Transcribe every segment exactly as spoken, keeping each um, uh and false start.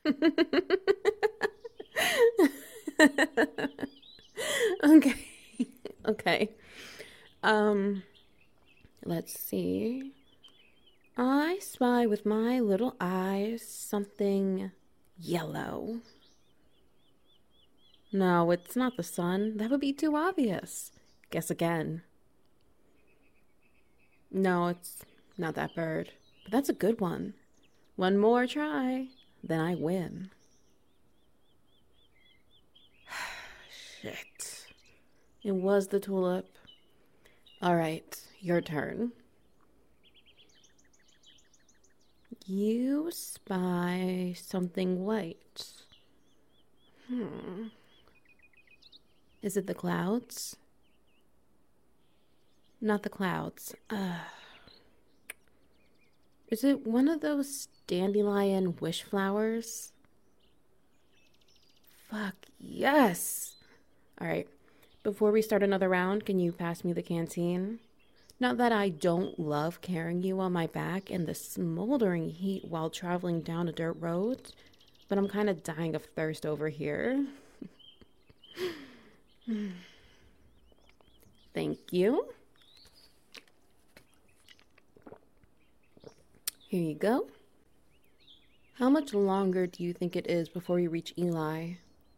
Okay. Okay. Um, let's see. I spy with my little eyes something yellow. No, it's not the sun. That would be too obvious. Guess again. No, it's not that bird. But that's a good one. One more try, then I win. Shit. It was the tulip. All right, your turn. You spy something white. Hmm. Is it the clouds? Not the clouds. Uh, is it one of those dandelion wish flowers? Fuck, yes! Alright, before we start another round, can you pass me the canteen? Not that I don't love carrying you on my back in the smoldering heat while traveling down a dirt road, but I'm kind of dying of thirst over here. Thank you. Here you go. How much longer do you think it is before you reach Eli?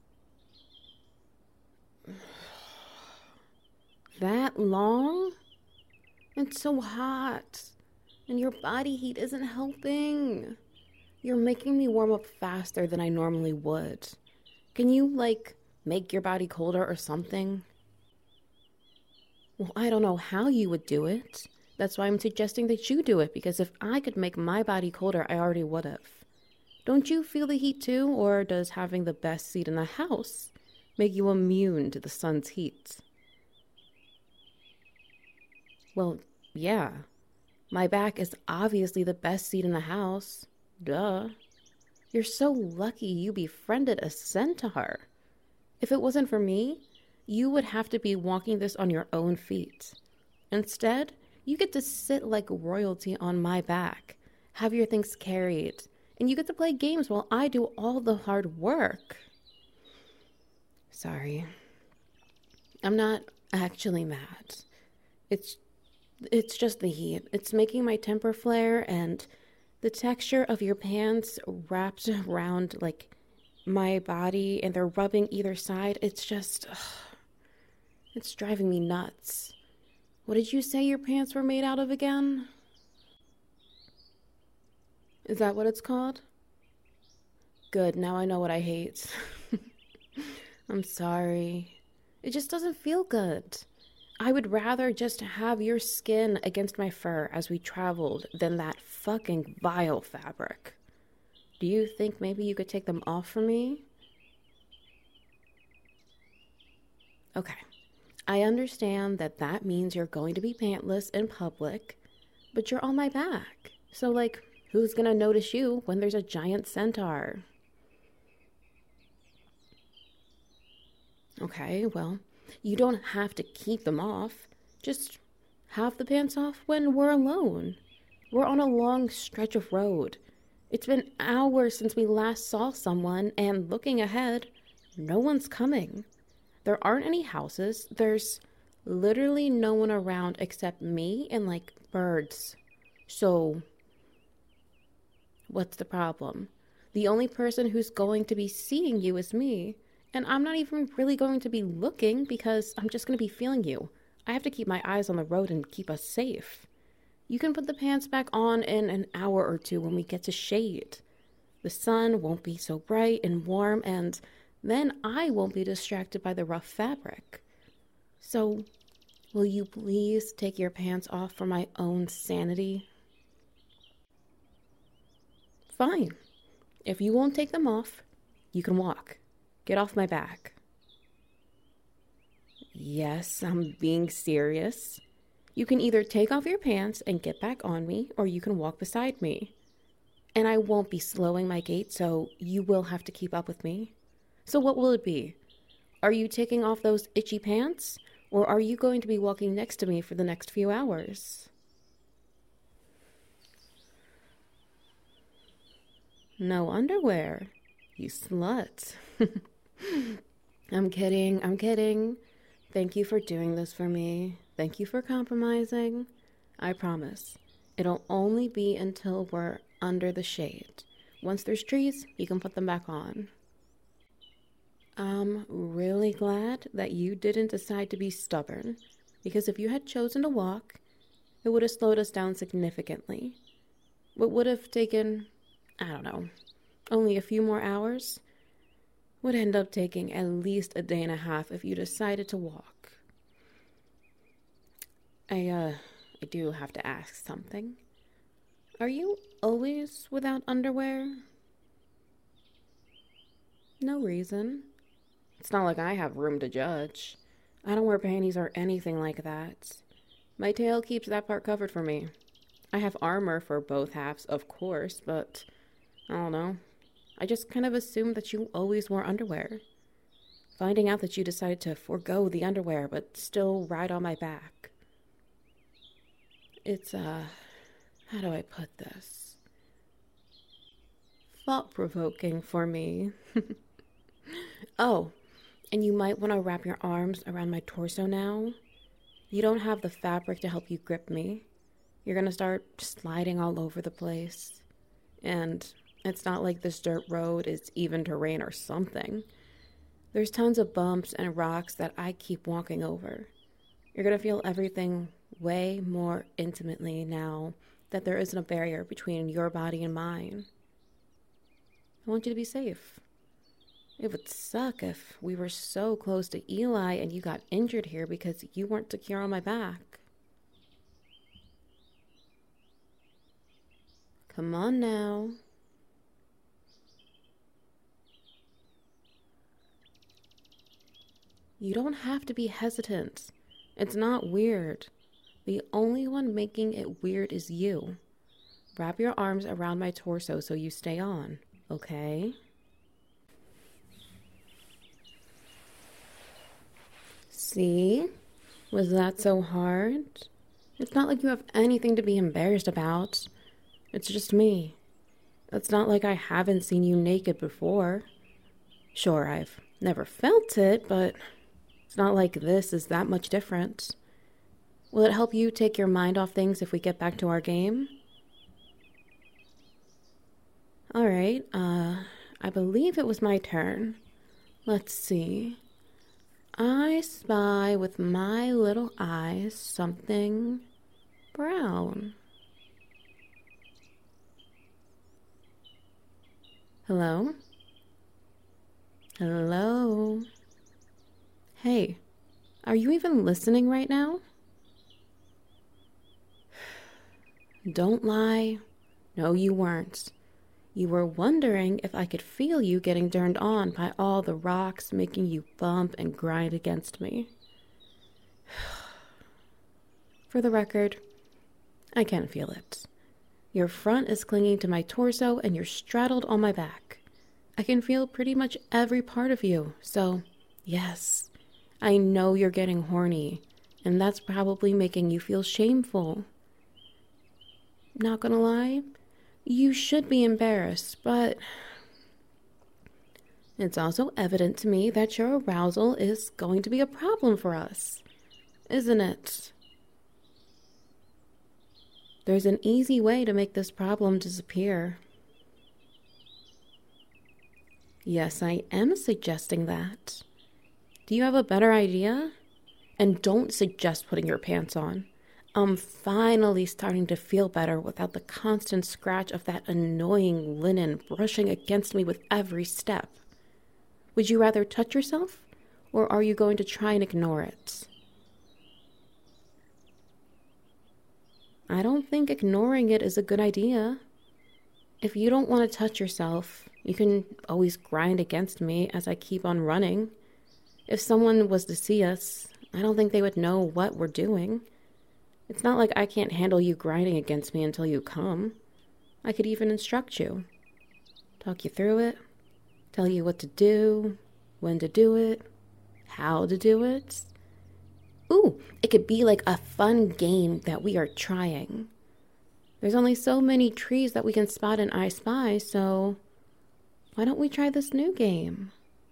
That long? It's so hot. And your body heat isn't helping. You're making me warm up faster than I normally would. Can you, like, make your body colder or something? Well, I don't know how you would do it. That's why I'm suggesting that you do it, because if I could make my body colder, I already would have. Don't you feel the heat too, or does having the best seat in the house make you immune to the sun's heat? Well, yeah. My back is obviously the best seat in the house. Duh. You're so lucky you befriended a centaur. If it wasn't for me, you would have to be walking this on your own feet. Instead, you get to sit like royalty on my back, have your things carried, and you get to play games while I do all the hard work. Sorry. I'm not actually mad. It's it's just the heat. It's making my temper flare, and the texture of your pants wrapped around like my body and they're rubbing either side. It's just ugh, it's driving me nuts. What did you say your pants were made out of again? Is that what it's called? Good, now I know what I hate. I'm sorry. It just doesn't feel good. I would rather just have your skin against my fur as we traveled than that fucking vile fabric. Do you think maybe you could take them off for me? Okay. I understand that that means you're going to be pantless in public, but you're on my back. So, like, who's gonna notice you when there's a giant centaur? Okay, well, you don't have to keep them off. Just have the pants off when we're alone. We're on a long stretch of road. It's been hours since we last saw someone, and looking ahead, no one's coming. There aren't any houses. There's literally no one around except me and, like, birds. So, what's the problem? The only person who's going to be seeing you is me. And I'm not even really going to be looking because I'm just going to be feeling you. I have to keep my eyes on the road and keep us safe. You can put the pants back on in an hour or two when we get to shade. The sun won't be so bright and warm, and then I won't be distracted by the rough fabric. So, will you please take your pants off for my own sanity? Fine. If you won't take them off, you can walk. Get off my back. Yes, I'm being serious. You can either take off your pants and get back on me, or you can walk beside me. And I won't be slowing my gait, so you will have to keep up with me. So what will it be? Are you taking off those itchy pants, or are you going to be walking next to me for the next few hours? No underwear. You slut. I'm kidding, I'm kidding. Thank you for doing this for me. Thank you for compromising. I promise, it'll only be until we're under the shade. Once there's trees, you can put them back on. I'm really glad that you didn't decide to be stubborn, because if you had chosen to walk, it would have slowed us down significantly. What would have taken, I don't know, only a few more hours, would end up taking at least a day and a half if you decided to walk. I, uh, I do have to ask something. Are you always without underwear? No reason. It's not like I have room to judge. I don't wear panties or anything like that. My tail keeps that part covered for me. I have armor for both halves, of course, but I don't know. I just kind of assumed that you always wore underwear. Finding out that you decided to forego the underwear but still ride on my back. It's, uh, how do I put this? Thought-provoking for me. Oh, and you might want to wrap your arms around my torso now. You don't have the fabric to help you grip me. You're gonna start sliding all over the place. And it's not like this dirt road is even terrain or something. There's tons of bumps and rocks that I keep walking over. You're gonna feel everything way more intimately now that there isn't a barrier between your body and mine. I want you to be safe. It would suck if we were so close to Eli and you got injured here because you weren't secure on my back. Come on now. You don't have to be hesitant. It's not weird. The only one making it weird is you. Wrap your arms around my torso so you stay on, okay? See? Was that so hard? It's not like you have anything to be embarrassed about. It's just me. It's not like I haven't seen you naked before. Sure, I've never felt it, but it's not like this is that much different. Will it help you take your mind off things if we get back to our game? Alright, uh, I believe it was my turn. Let's see. I spy with my little eyes something brown. Hello? Hello? Hey, are you even listening right now? Don't lie. No, you weren't. You were wondering if I could feel you getting turned on by all the rocks making you bump and grind against me. For the record, I can't feel it. Your front is clinging to my torso and you're straddled on my back. I can feel pretty much every part of you, so yes, I know you're getting horny, and that's probably making you feel shameful. Not gonna lie, you should be embarrassed, but it's also evident to me that your arousal is going to be a problem for us, isn't it? There's an easy way to make this problem disappear. Yes, I am suggesting that. Do you have a better idea? And don't suggest putting your pants on. I'm finally starting to feel better without the constant scratch of that annoying linen brushing against me with every step. Would you rather touch yourself, or are you going to try and ignore it? I don't think ignoring it is a good idea. If you don't want to touch yourself, you can always grind against me as I keep on running. If someone was to see us, I don't think they would know what we're doing. It's not like I can't handle you grinding against me until you come. I could even instruct you. Talk you through it. Tell you what to do, when to do it, how to do it. Ooh, it could be like a fun game that we are trying. There's only so many trees that we can spot in I Spy, so Why don't we try this new game?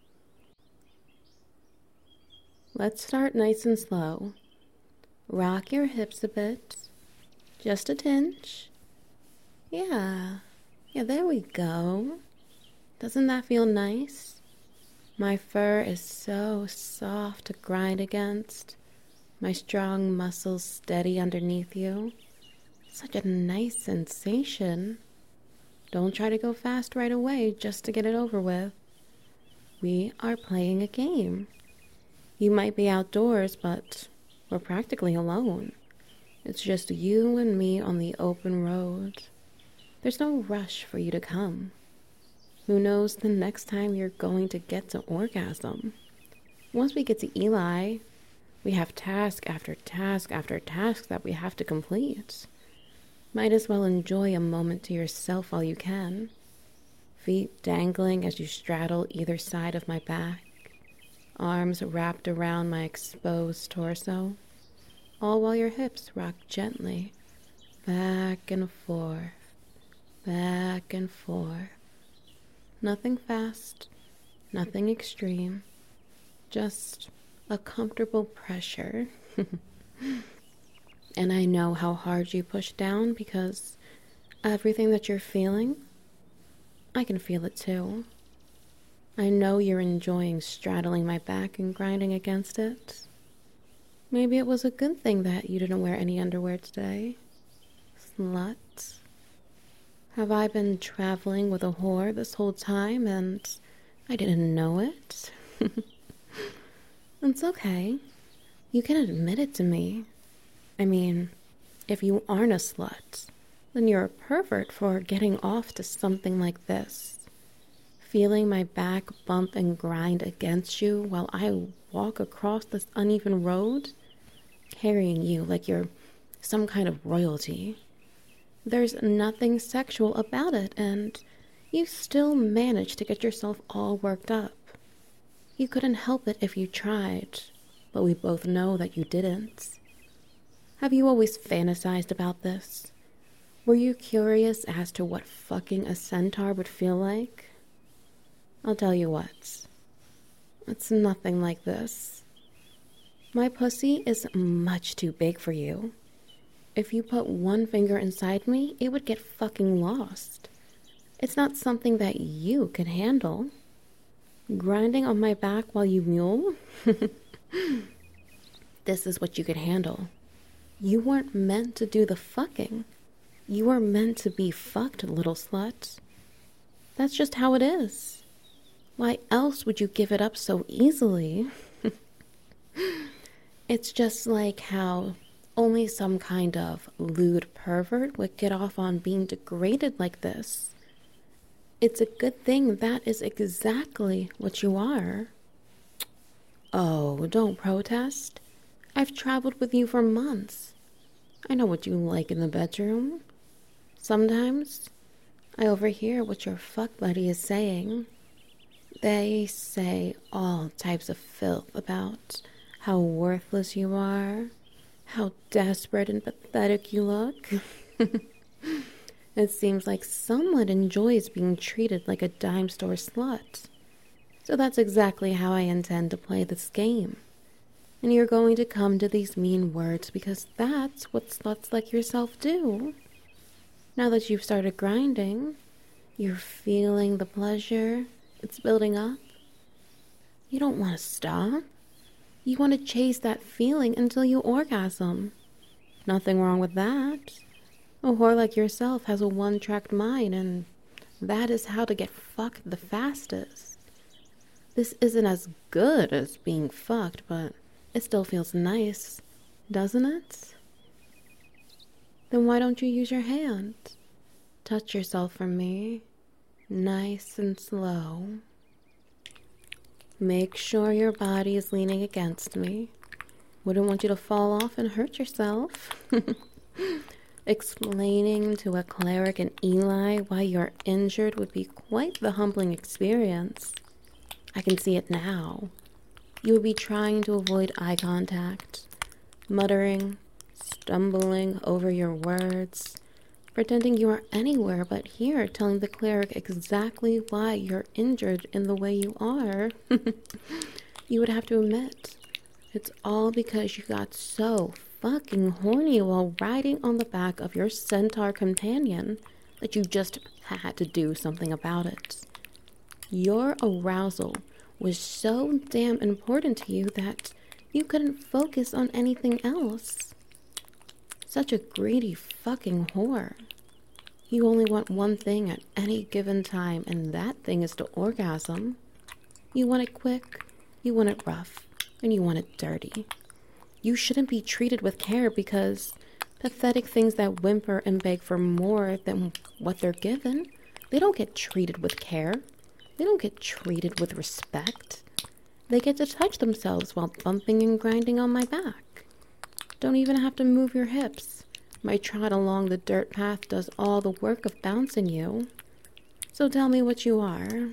Let's start nice and slow. Rock your hips a bit. Just a tinge. Yeah. Yeah, there we go. Doesn't that feel nice? My fur is so soft to grind against. My strong muscles steady underneath you. Such a nice sensation. Don't try to go fast right away just to get it over with. We are playing a game. You might be outdoors, but we're practically alone. It's just you and me on the open road. There's no rush for you to come. Who knows the next time you're going to get to orgasm? Once we get to Eli, we have task after task after task that we have to complete. Might as well enjoy a moment to yourself while you can. Feet dangling as you straddle either side of my back. Arms wrapped around my exposed torso. All while your hips rock gently, back and forth, back and forth. Nothing fast, nothing extreme, just a comfortable pressure. And I know how hard you push down because everything that you're feeling, I can feel it too. I know you're enjoying straddling my back and grinding against it. Maybe it was a good thing that you didn't wear any underwear today. Slut. Have I been traveling with a whore this whole time and I didn't know it? It's okay. You can admit it to me. I mean, if you aren't a slut, then you're a pervert for getting off to something like this. Feeling my back bump and grind against you while I walk across this uneven road, carrying you like you're some kind of royalty. There's nothing sexual about it, and you still manage to get yourself all worked up. You couldn't help it if you tried, but we both know that you didn't. Have you always fantasized about this? Were you curious as to what fucking a centaur would feel like? I'll tell you what. It's nothing like this. My pussy is much too big for you. If you put one finger inside me, it would get fucking lost. It's not something that you can handle. Grinding on my back while you mule? This is what you could handle. You weren't meant to do the fucking. You were meant to be fucked, little slut. That's just how it is. Why else would you give it up so easily? It's just like how only some kind of lewd pervert would get off on being degraded like this. It's a good thing that is exactly what you are. Oh, don't protest. I've traveled with you for months. I know what you like in the bedroom. Sometimes I overhear what your fuck buddy is saying. They say all types of filth about how worthless you are, how desperate and pathetic you look. It seems like someone enjoys being treated like a dime store slut. So that's exactly how I intend to play this game. And you're going to come to these mean words because that's what sluts like yourself do. Now that you've started grinding, you're feeling the pleasure. It's building up. You don't want to stop. You want to chase that feeling until you orgasm. Nothing wrong with that. A whore like yourself has a one-track mind, and that is how to get fucked the fastest. This isn't as good as being fucked, but it still feels nice, doesn't it? Then why don't you use your hand? Touch yourself for me, nice and slow. Make sure your body is leaning against me. Wouldn't want you to fall off and hurt yourself. Explaining to a cleric in Eli why you're injured would be quite the humbling experience. I can see it now. You would be trying to avoid eye contact, muttering, stumbling over your words, pretending you are anywhere but here, telling the cleric exactly why you're injured in the way you are. You would have to admit, it's all because you got so fucking horny while riding on the back of your centaur companion that you just had to do something about it. Your arousal was so damn important to you that you couldn't focus on anything else. Such a greedy fucking whore. You only want one thing at any given time, and that thing is to orgasm. You want it quick, you want it rough, and you want it dirty. You shouldn't be treated with care because pathetic things that whimper and beg for more than what they're given, they don't get treated with care. They don't get treated with respect. They get to touch themselves while bumping and grinding on my back. Don't even have to move your hips. My trot along the dirt path does all the work of bouncing you. So tell me what you are.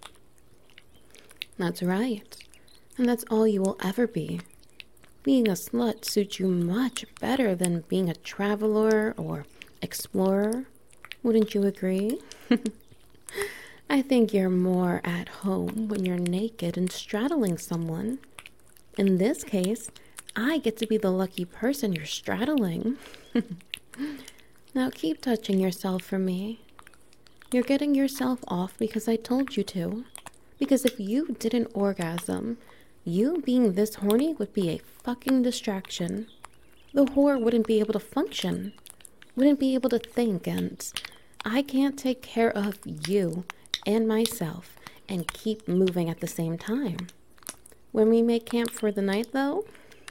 That's right. And that's all you will ever be. Being a slut suits you much better than being a traveler or explorer. Wouldn't you agree? I think you're more at home when you're naked and straddling someone. In this case, I get to be the lucky person you're straddling. Now keep touching yourself for me. You're getting yourself off because I told you to. Because if you didn't orgasm, you being this horny would be a fucking distraction. The whore wouldn't be able to function, wouldn't be able to think, and I can't take care of you and myself and keep moving at the same time. When we make camp for the night, though,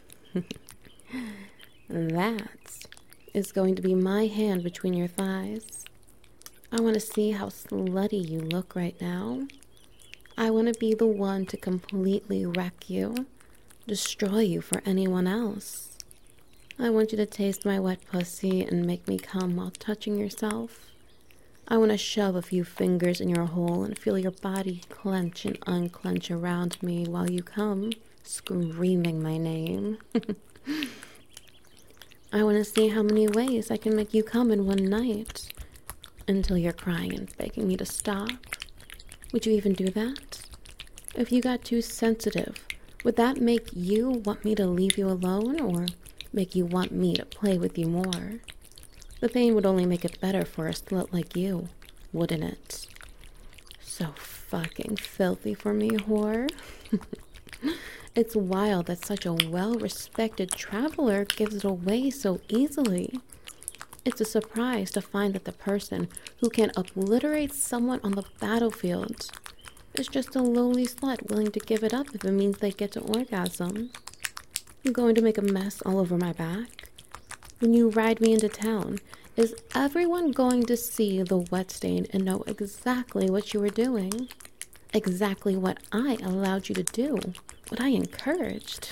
that is going to be my hand between your thighs. I want to see how slutty you look right now. I want to be the one to completely wreck you, destroy you for anyone else. I want you to taste my wet pussy and make me come while touching yourself. I want to shove a few fingers in your hole and feel your body clench and unclench around me while you come, screaming my name. I want to see how many ways I can make you come in one night, until you're crying and begging me to stop. Would you even do that? If you got too sensitive, would that make you want me to leave you alone or make you want me to play with you more? The pain would only make it better for a slut like you, wouldn't it? So fucking filthy for me, whore. It's wild that such a well-respected traveler gives it away so easily. It's a surprise to find that the person who can obliterate someone on the battlefield is just a lowly slut willing to give it up if it means they get to orgasm. I'm going to make a mess all over my back. When you ride me into town, is everyone going to see the wet stain and know exactly what you were doing? Exactly what I allowed you to do, what I encouraged.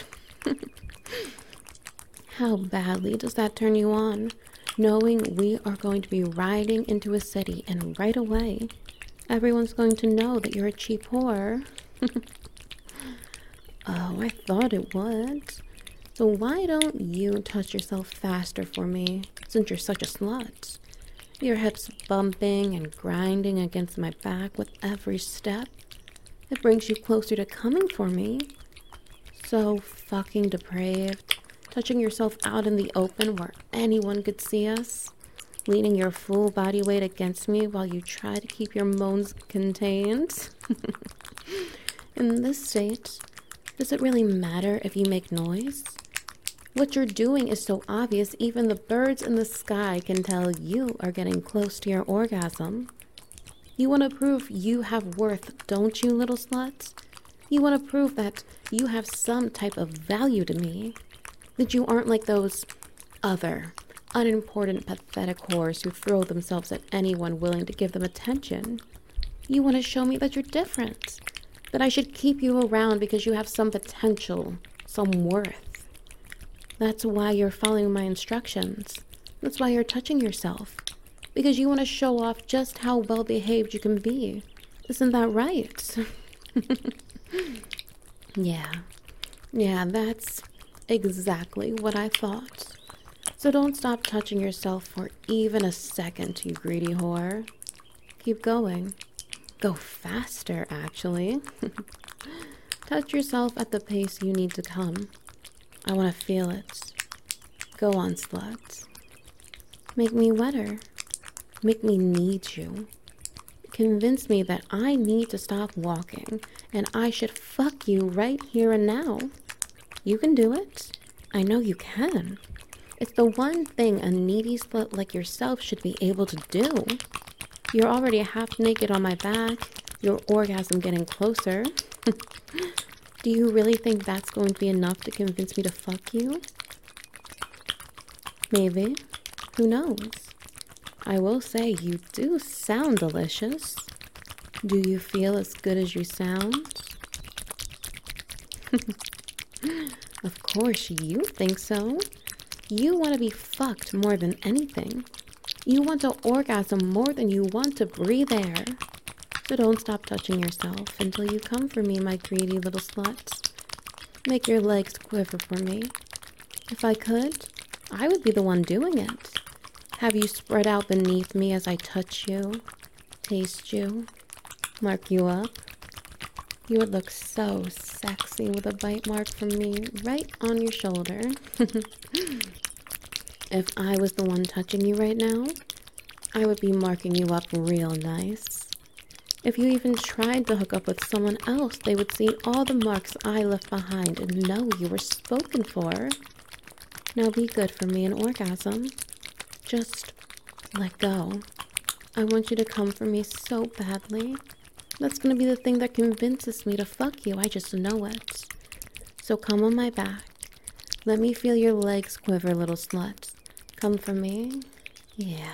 How badly does that turn you on, knowing we are going to be riding into a city and right away, everyone's going to know that you're a cheap whore? Oh, I thought it would. So why don't you touch yourself faster for me, since you're such a slut? Your hips bumping and grinding against my back with every step. It brings you closer to coming for me. So fucking depraved. Touching yourself out in the open where anyone could see us. Leaning your full body weight against me while you try to keep your moans contained. In this state, does it really matter if you make noise? What you're doing is so obvious even the birds in the sky can tell you are getting close to your orgasm. You want to prove you have worth, don't you, little slut? You want to prove that you have some type of value to me. That you aren't like those other, unimportant, pathetic whores who throw themselves at anyone willing to give them attention. You want to show me that you're different. That I should keep you around because you have some potential, some worth. That's why you're following my instructions. That's why you're touching yourself. Because you want to show off just how well-behaved you can be. Isn't that right? Yeah. Yeah, that's exactly what I thought. So don't stop touching yourself for even a second, you greedy whore. Keep going. Go faster, actually. Touch yourself at the pace you need to come. I want to feel it. Go on, slut. Make me wetter. Make me need you. Convince me that I need to stop walking and I should fuck you right here and now. You can do it. I know you can. It's the one thing a needy slut like yourself should be able to do. You're already half naked on my back, your orgasm getting closer. Do you really think that's going to be enough to convince me to fuck you? Maybe. Who knows? I will say you do sound delicious. Do you feel as good as you sound? Of course you think so. You want to be fucked more than anything. You want to orgasm more than you want to breathe air. So don't stop touching yourself until you come for me, my greedy little slut. Make your legs quiver for me. If I could, I would be the one doing it. Have you spread out beneath me as I touch you, taste you, mark you up? You would look so sexy with a bite mark from me right on your shoulder. If I was the one touching you right now, I would be marking you up real nice. If you even tried to hook up with someone else, they would see all the marks I left behind and know you were spoken for. Now be good for me in orgasm. Just let go. I want you to come for me so badly. That's gonna be the thing that convinces me to fuck you. I just know it. So come on my back. Let me feel your legs quiver, little slut. Come for me. Yeah.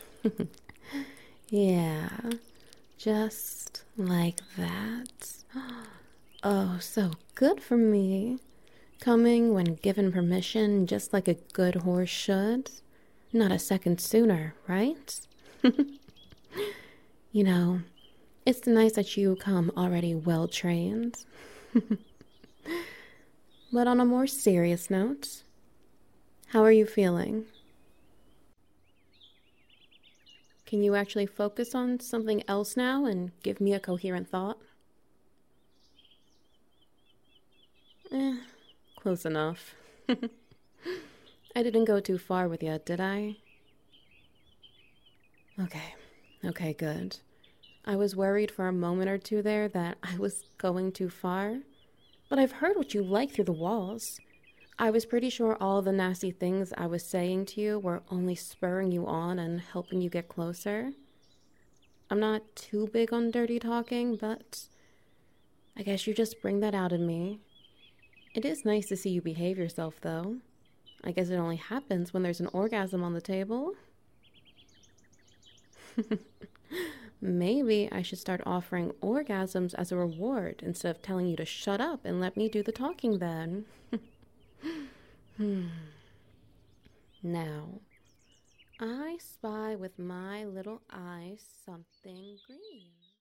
Yeah. Just like that. Oh, so good for me. Coming when given permission, just like a good horse should. Not a second sooner, right? You know, it's nice that you come already well trained. But on a more serious note, how are you feeling? Can you actually focus on something else now and give me a coherent thought? Eh, close enough. I didn't go too far with you, did I? Okay, okay, good. I was worried for a moment or two there that I was going too far, but I've heard what you like through the walls. I was pretty sure all the nasty things I was saying to you were only spurring you on and helping you get closer. I'm not too big on dirty talking, but I guess you just bring that out in me. It is nice to see you behave yourself, though. I guess it only happens when there's an orgasm on the table. Maybe I should start offering orgasms as a reward instead of telling you to shut up and let me do the talking then. Hmm. Now, I spy with my little eye something green.